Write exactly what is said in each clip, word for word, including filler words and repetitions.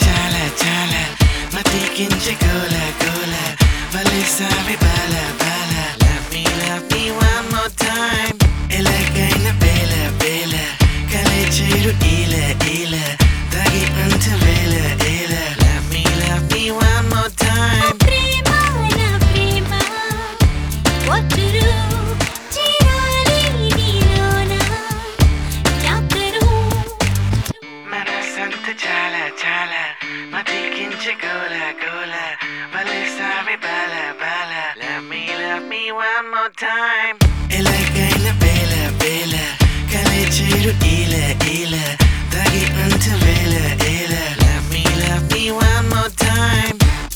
chala chala matikinche gola gola valisavi bala bala love me love me one more time elakaina bela bela kalecheru ila ila dagi unta vela ila love me love me one more time prema na prema what to do chirali nilona kya karu manasanta chala chala matikinche gola gola valisavi bala bala love me love me one more time elakaina bela bela kalecheru ila ila dagi unta vela ila love me love me one more time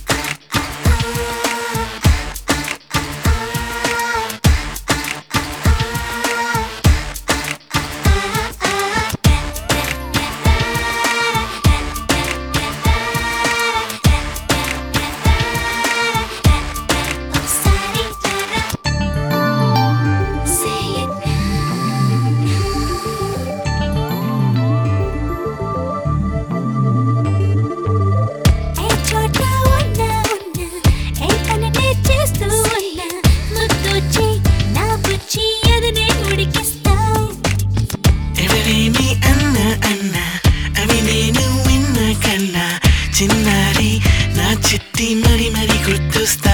చిన్నారి నా చిట్టి మరి మరి గుర్తుస్తా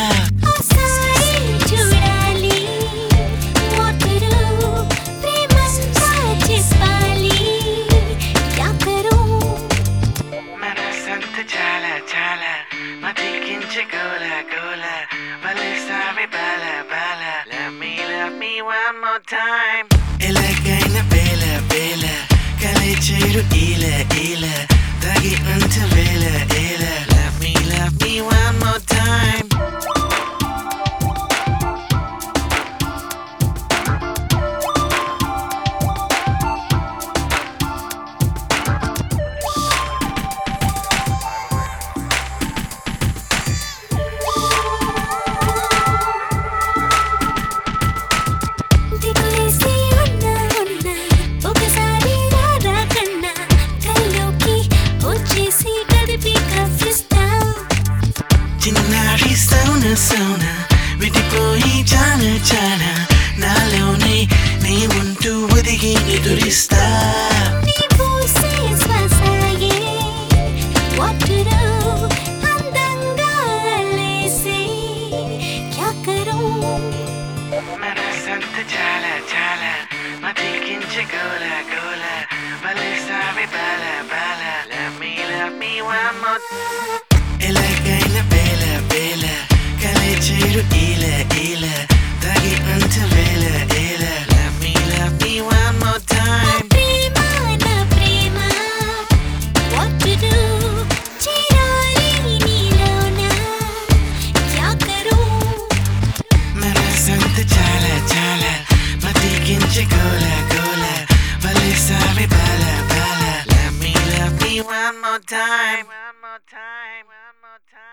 చూడాలి మోతరు ప్రేమంతా చెప్పాలి యాకరు మనసంత చాలా చాలా మతికించే గోల గోల వలిసావి బాల బాల love me love me one more time ఎలాగైన బేల బేల కలేచేరు ఈల ఈల dagi unta vela ela love me love me one more time దిగులేసి ఉన్నా ఉన్నా ఒకసారి రారా కన్నా కల్లోకి వచ్చేసి కదిపి కవ్విస్తా చిన్నారి సౌన సౌన విడిపోయి చాల చాల నాలోనే నీ ఉంటూ ఒదిగి ఎదురిస్తా నీ పూసే శ్వాసయే వాటరు అందంగా లేసే యాకరు మనసంత చాలా చాలా మతికించే గోల గోల వలిసావి బాల బాల love me love me one more ఎలాగైన బేల బేల కలేచేరు ఈల ఈల dagi unta vela ela love me love me one more time ప్రేమ నా ప్రేమ what to do చిరాలి నీలోన యాకరు మనసంత చాలా చాలా మతికించే గోల గోల వలిసావి బాల బాల love me love me one more time one more time one more time